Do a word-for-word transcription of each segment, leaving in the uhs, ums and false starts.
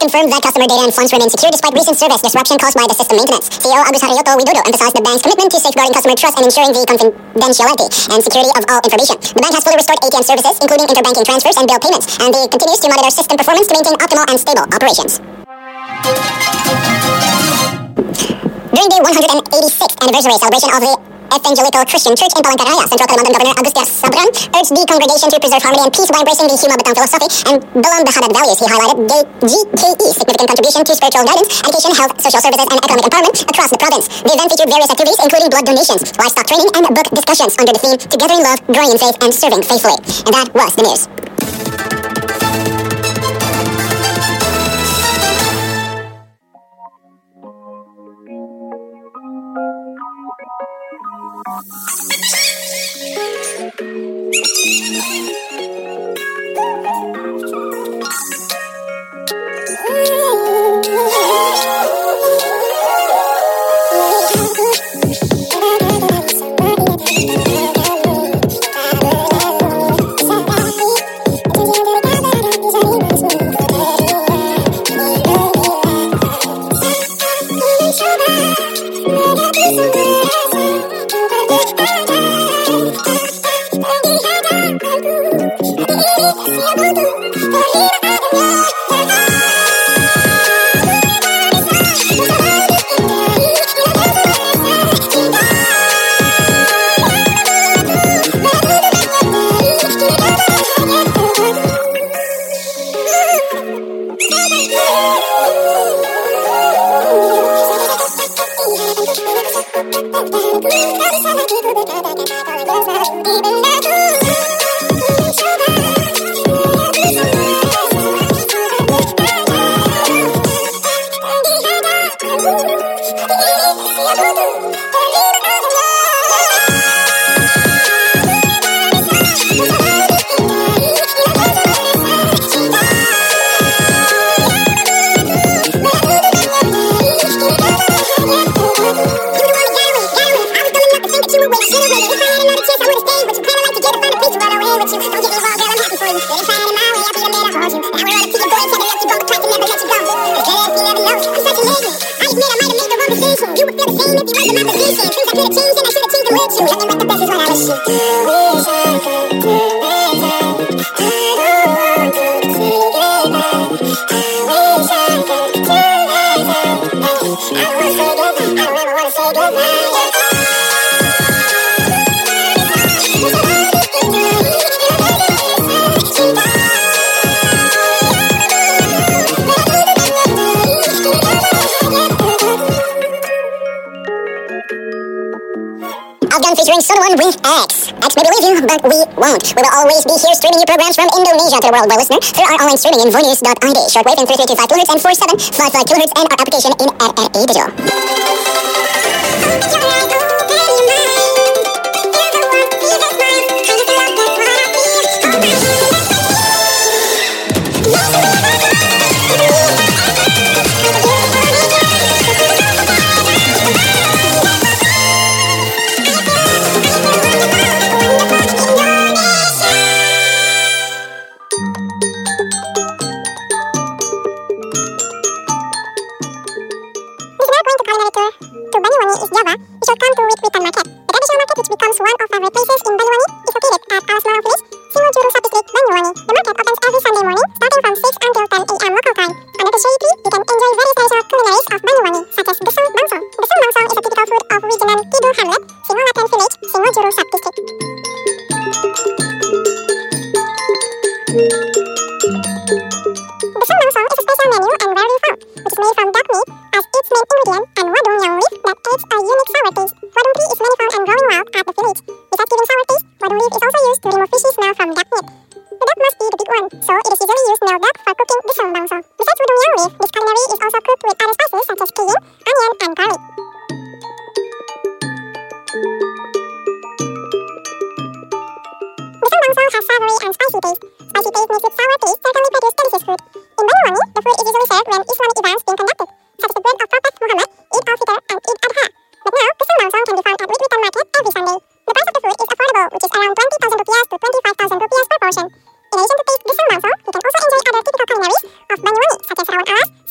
confirmed that customer data and funds remain secure despite recent service disruption caused by the system maintenance. C E O Agus Haryoto Widodo emphasized the bank's commitment to safeguarding customer trust and ensuring the confidentiality and security of all information. The bank has fully restored A T M services, including interbanking transfers and bill payments, and it continues to monitor system performance to maintain optimal and stable operations. During the one hundred eighty-sixth anniversary celebration of the Evangelical Christian Church in Palangkaraya, Central Kalimantan Governor Agustin Sabran urged the congregation to preserve harmony and peace while embracing the Huma Batang philosophy and Dalam Bahadat values. He highlighted G K E's significant contribution to spiritual guidance, education, health, social services, and economic empowerment across the province. The event featured various activities including blood donations, livestock training, and book discussions under the theme Together in Love, Growing in Faith, and Serving Faithfully. And that was the news. Featuring Sonoan with X. X may believe you, but we won't. We will always be here streaming you programs from Indonesia to the world by listener through our online streaming in vonews dot I D, shortwave in three three two five kilohertz and four seven five five kilohertz, and our application in R R A Digital. which is around twenty thousand rupiah to twenty-five thousand rupiah per portion. In addition to taste Pisang Bangso, you can also enjoy other typical culinaries of Banyuwangi, such as rawon alas,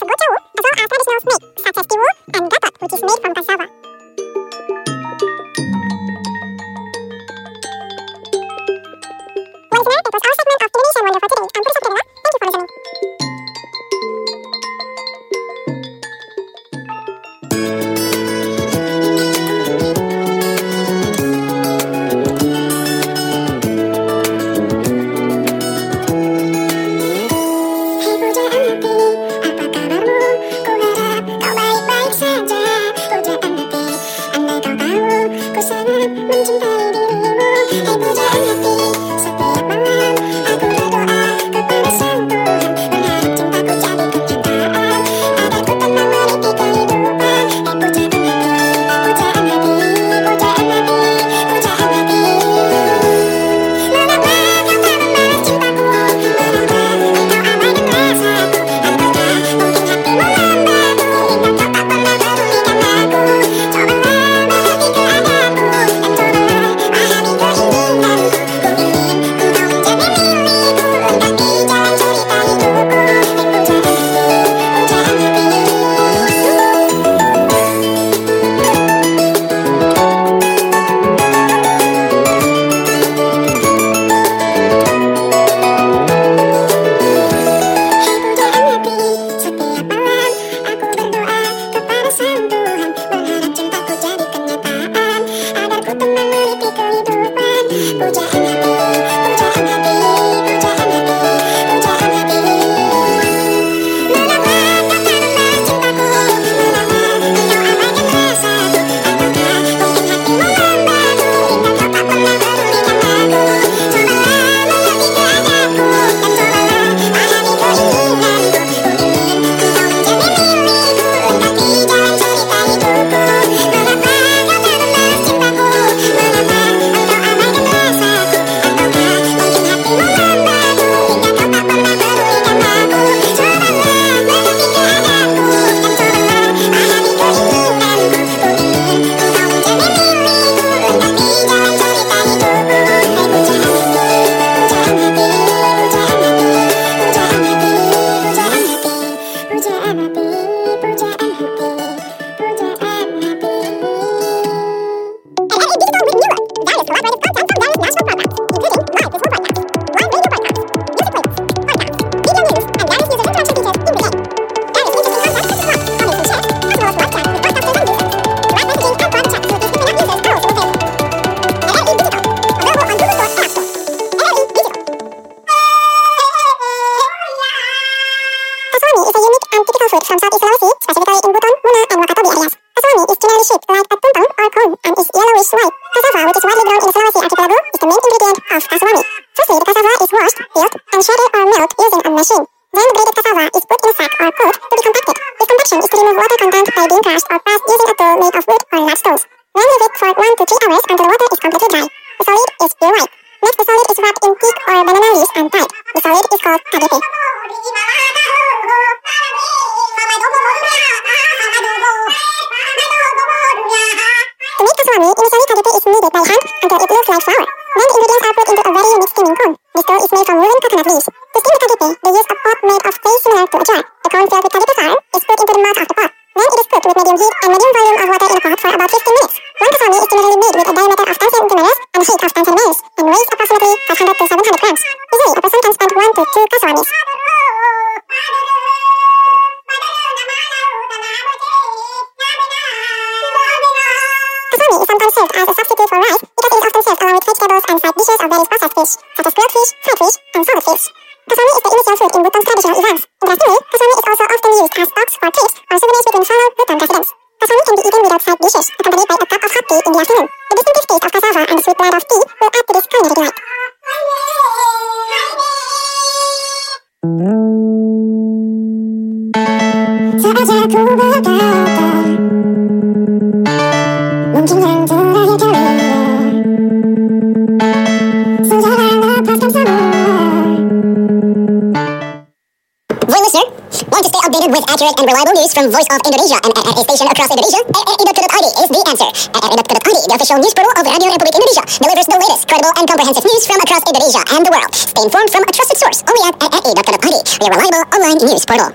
Accurate and reliable news from Voice of Indonesia, and a station across Indonesia. R R I dot co dot I D is the answer. R R I dot co dot I D, the official news portal of Radio Republik Indonesia, delivers the latest, credible, and comprehensive news from across Indonesia and the world. Stay informed from a trusted source only at R R I dot co dot I D, your reliable online news portal.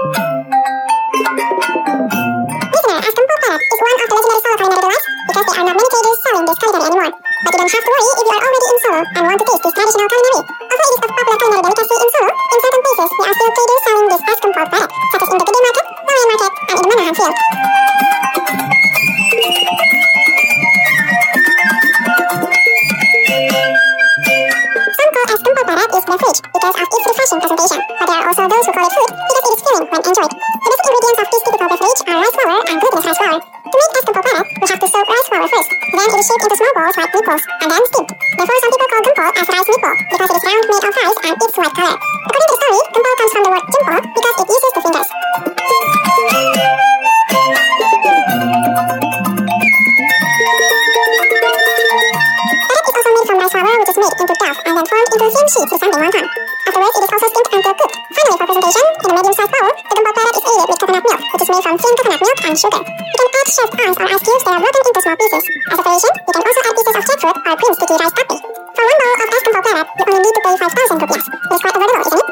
Aston Paul Parrot is one of the legendary solo culinary delights because there are not many cages selling this culinary anymore. But you don't have to worry if you are already in Solo and want to taste this traditional culinary. Although it is a popular culinary delicacy in Solo, in certain places there are still cages selling this Aston Paul Parrot, such as in the Gede Market, Lorraine Market, and in the Manahan Field. Some call Aston Paul Parrot is their fridge because of its refreshing presentation, but there are also those who call it food because it is filling when enjoyed. The basic ingredients of this typical beverage are rice flour and glutinous rice flour. To make Aston Paul Parrot, we have to soak rice flour first, then it is shaped into small balls like meatballs, and then steamed. Therefore, some people call gumpal as rice meatball because it is round, made of rice, and its white color. According to the story, gumpal comes from the word jimpo because it uses the fingers. Which is made into dough and then formed into thin sheets resembling wonton. Afterwards, it is also steamed until cooked. Finally, for presentation, in a medium-sized bowl, the gumpal Parrot is aided with coconut milk, which is made from thin coconut milk and sugar. You can add shaved ice or ice cubes that are broken into small pieces. As a variation, you can also add pieces of jackfruit or cream sticky rice pudding. For one bowl of Aston Paul Parrot, you only need to pay five thousand rupees. It is quite affordable, isn't it?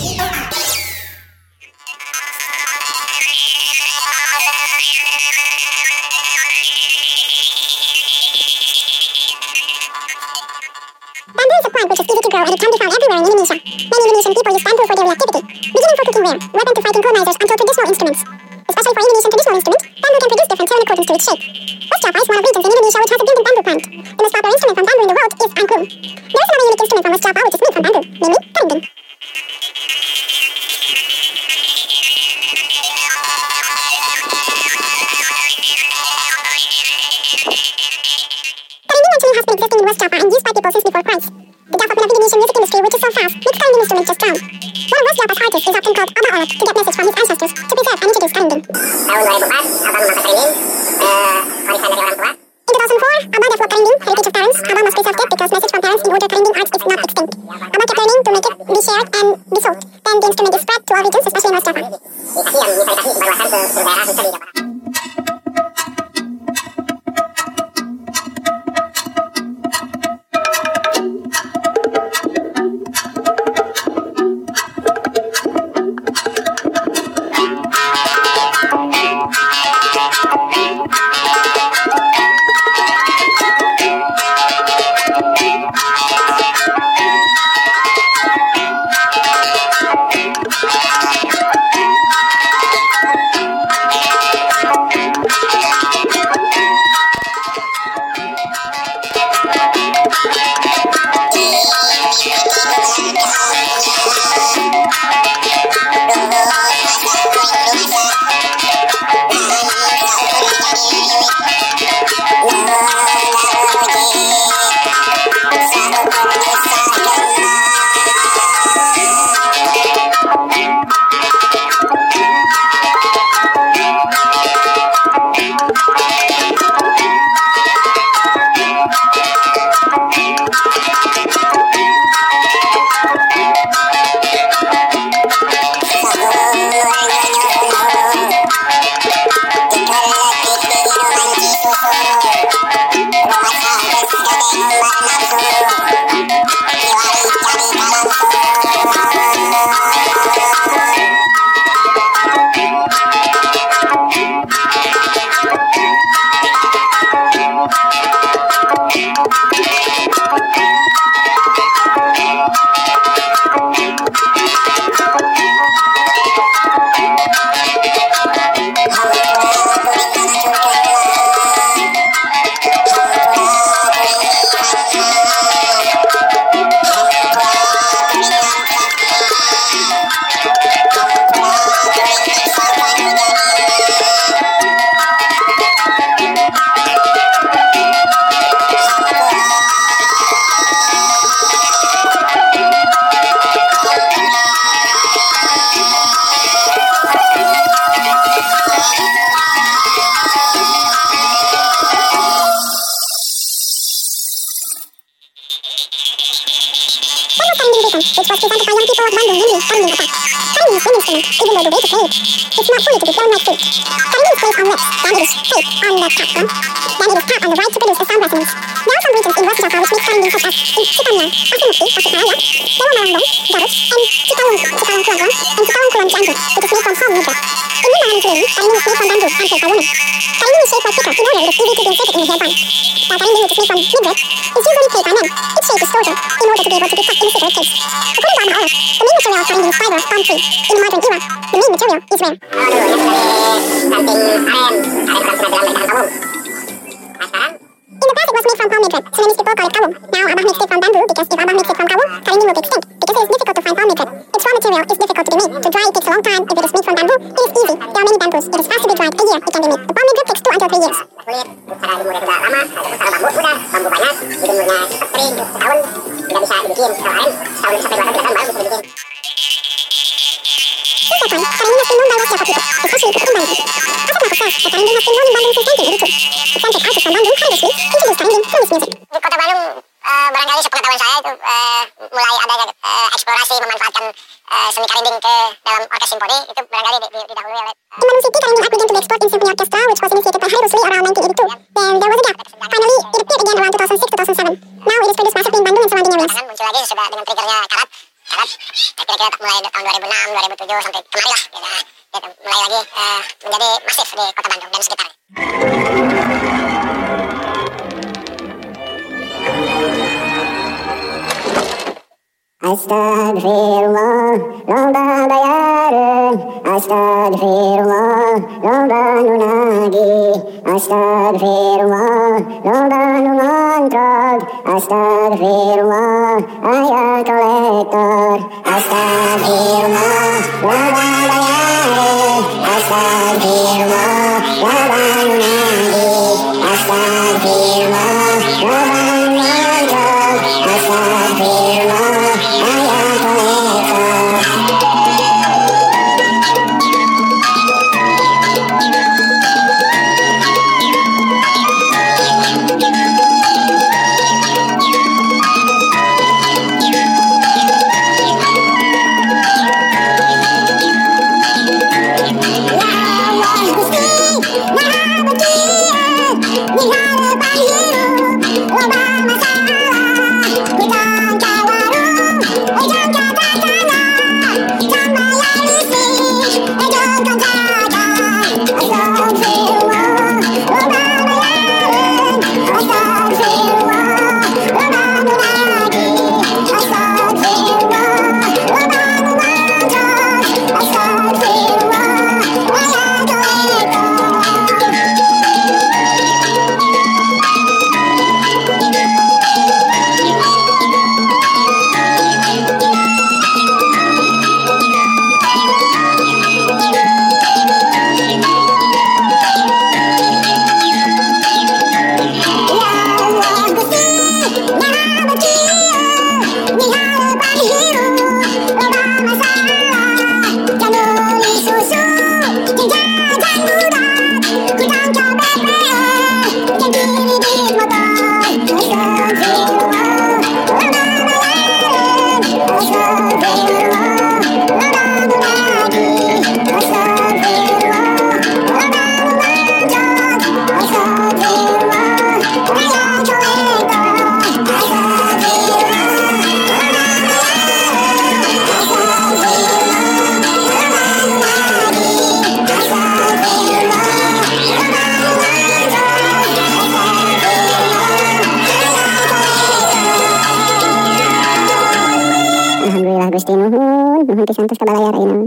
Bamboo is a plant which is easy to grow and it can be found everywhere in Indonesia. Many Indonesian people use bamboo for daily activity, beginning for cookware, weapon to fighting colonizers, until traditional instruments. Especially for Indonesian traditional instruments, bamboo can produce different tone in accordance to its shape. West Java is one of the regions in Indonesia which has abundant bamboo plant. The most popular instrument from bamboo in the world is angklung. There is another unique instrument from West Java which is made from bamboo, namely karinding. Karinding actually has been existing in West Java and used by people since before Christ. The development of Indonesian music industry, which is so fast, makes karinding instruments just drown. One of West Java's artists is often called Abah Olak to get message from his ancestors to preserve and introduce karinding. Tahun dua ribu empat, Abah mengangkat karinding, uh, warisan dari orang tua. In two thousand four, Abah developed karinding, heritage of parents. Abah must preserve it because message from parents in order karinding art is not extinct. Abah kept learning to make it be shared and be sold. Then the instrument is spread to all regions, especially in West Java. Dikasih yang bisa dikasih dibawakan ke seluruh daerah khususnya di Jawa Barat. Which was presented by young people of Bandung, namely karinding katak. Karinding is wind instrument, even though the way to play it, it's not fully to be blown like flute. Karinding is placed on lips, then it is taped on the cap drum, then it is tapped on the right to produce a sound resonance. There are some regions in West Java which make karinding such as in Cipannya, Asimukti, Tasikmalaya, Dewa Melambong, Garut, and Cikalong, Cikalong Kulonggong, and Cikalong Kulon Cianjur, which is made from palm midrib. In Limbangan Kulon, karinding is made from bamboo and played by women. Karinding is shaped like pika in order it is easy to be inserted in a hairband. While karinding which is made from midrib is usually played by men. Its shape is shorter in order to be able to be tucked in a cigarette case. According to Abah Olak, the main material of karinding is fiber of palm tree. In the modern era, the main material is rare. In the past it was made from palm midrib, so many people call it kawung. Now Abah makes it from bamboo because if Abah makes it from kawung, karinding will be extinct because it is difficult to find palm midrib. Its raw material is difficult to be made. To dry it takes a long time. If it is made from bamboo, it is easy. There are many bamboos. It is fast to be dried. A year it can be made. The palm midrib takes two until three years. Kulit, cara jemurnya juga lama, kalau bambu mudah, bambu banyak, dijemurnya cepat kering, setahun, tidak bisa dibikin, kalau aren, setahun sampai dua tahun, tiga tahun baru bisa dibikin. Since that time, karinding has been known by West Java people, especially the Kumbang. Asap Mako says that karinding has been known in Bandung since nineteen eighty-two. Eccentric artists from Bandung, Harry Sweet, introduced karinding to his music. Di kota Bandung, uh, barangkali sepengetahuan saya itu uh, mulai ada uh, eksplorasi memanfaatkan uh, seni karinding ke dalam orkes simfoni, itu barangkali didahului oleh In Bandung City, karinding art began to be explored in symphony orchestra, which was initiated by Harry Rusli around nineteen eighty-two. Then there was a gap. Finally, it appeared again around two thousand six to two thousand seven. Now it is produced massively in Bandung and surrounding areas. muncul lagi sudah dengan triggernya karat, Barat. Nah, kira-kira mulai tahun dua ribu enam, dua ribu tujuh sampai kemari lah, gitu, nah, gitu, mulai lagi uh, menjadi masif di kota Bandung dan sekitarnya. Astagfirullah, loba bayaran. Astagfirullah, loba nu nagih. Astagfirullah, loba nu ngontrol. Astagfirullah, aya kolektor. Astagfirullah, loba bayaran. Astagfirullah, loba nu nagih. Astagfirullah, loba nu ngontrol. Astagfirullah. Gusti nuhun, nuhun pisan tos kabalayar ayeuna.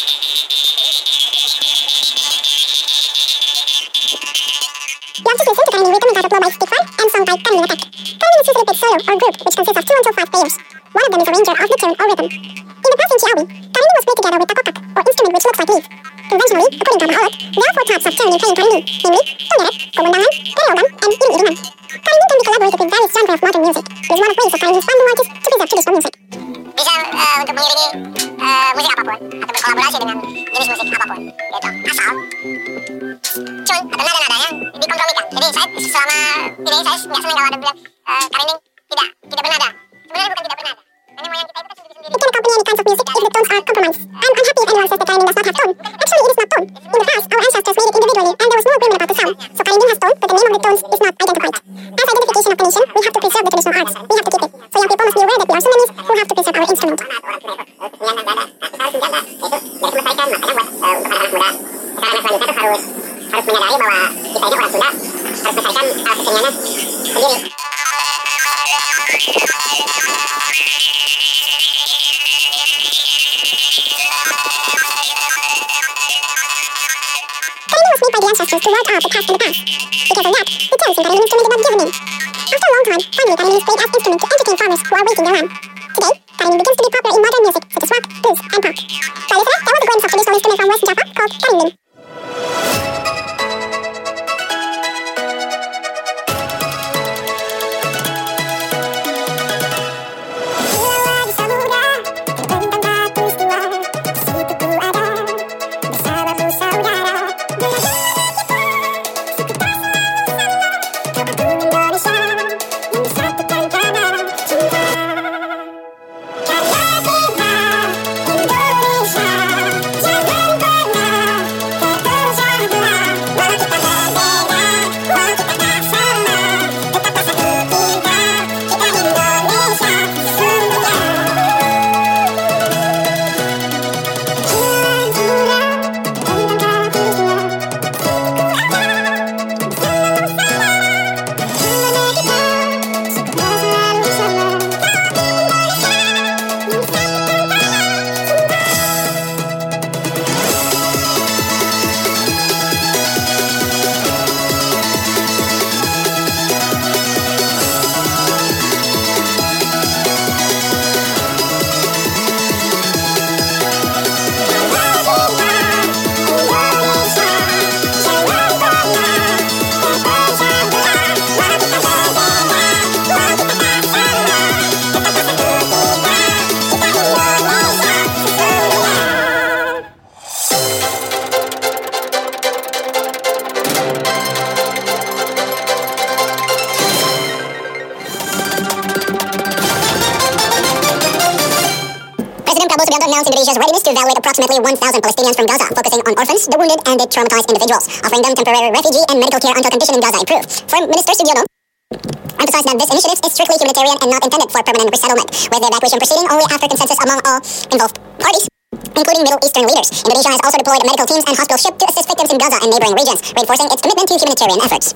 You have to listen to Karinding written and titled Low by Stick One and sung by Karinding Attack. Karinding is usually a solo or group which consists of two until five players. One of them is arranger of the tune or rhythm. In the past in Chiawi, Karinding was played together with takokak, or instrument which looks like leaf. Conventionally, according to Mahalat, there are four types of tune in playing Karinding, namely Tongeret, Kumundangan, Kareogan, and Iring-Iringan. Karinding can be collaborated with various genres of modern music. It is one of ways of Karinding's founding artists to preserve traditional music. Bisa uh, untuk mengiringi uh, musik apapun atau berkolaborasi dengan jenis musik apapun, gitu. Asal cun atau nada-nada yang dikompromikan. Jadi saya selama ini saya nggak senang kalau ada bilang uh, Karinding tidak tidak bernada. Sebenarnya bukan tidak bernada. Memang yang kita itu kan sendiri-sendiri. It can accompany any kinds of music if the tones are compromised. I'm unhappy if anyone says that Karinding does not have tone. Actually, it is not tone. In the past, our ancestors made it individually, and there was no agreement about the sound. So Karinding has tone, but the name of the tones is not identified. As identification of the nation, we have to preserve the traditional arts. We have to keep it. So young people must be aware that we are Sudanese who have to preserve our instrument. Harus menyadari bahwa kita ini orang Sunda, harus melestarikan alat keseniannya sendiri. Karinding was made by the ancestors to ward off the past and the past. Because of that, the tunes in Karinding instrument did not give a name. After a long time, finally Karinding is played as instrument to entertain farmers who are waiting their ram. Today, Karinding begins to be popular in modern music such as rock, blues, and pop. So listener, there was a glimpse of traditional instrument from West Java called Karinding. Indonesia, announced Indonesia's readiness to evaluate approximately one thousand Palestinians from Gaza, focusing on orphans, the wounded, and the traumatized individuals, offering them temporary refugee and medical care until conditions in Gaza improve. Foreign Minister Sugiono emphasized that this initiative is strictly humanitarian and not intended for permanent resettlement, with the evacuation proceeding only after consensus among all involved parties, including Middle Eastern leaders. Indonesia has also deployed medical teams and hospital ships to assist victims in Gaza and neighboring regions, reinforcing its commitment to humanitarian efforts.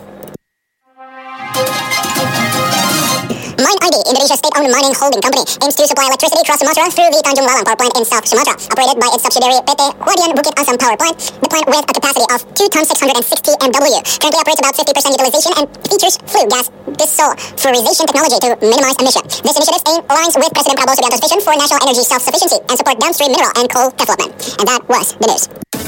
Mine I D, Indonesia's state-owned mining holding company, aims to supply electricity across Sumatra through the Tanjung Lalang power plant in South Sumatra, operated by its subsidiary P T Hwadian Bukit Asam Power Plant. The plant, with a capacity of two tons six hundred sixty megawatt hours, currently operates about fifty percent utilization and features flue gas desulfurization technology to minimize emission. This initiative aim aligns with President Prabowo Subianto's vision for national energy self-sufficiency and support downstream mineral and coal development. And that was the news.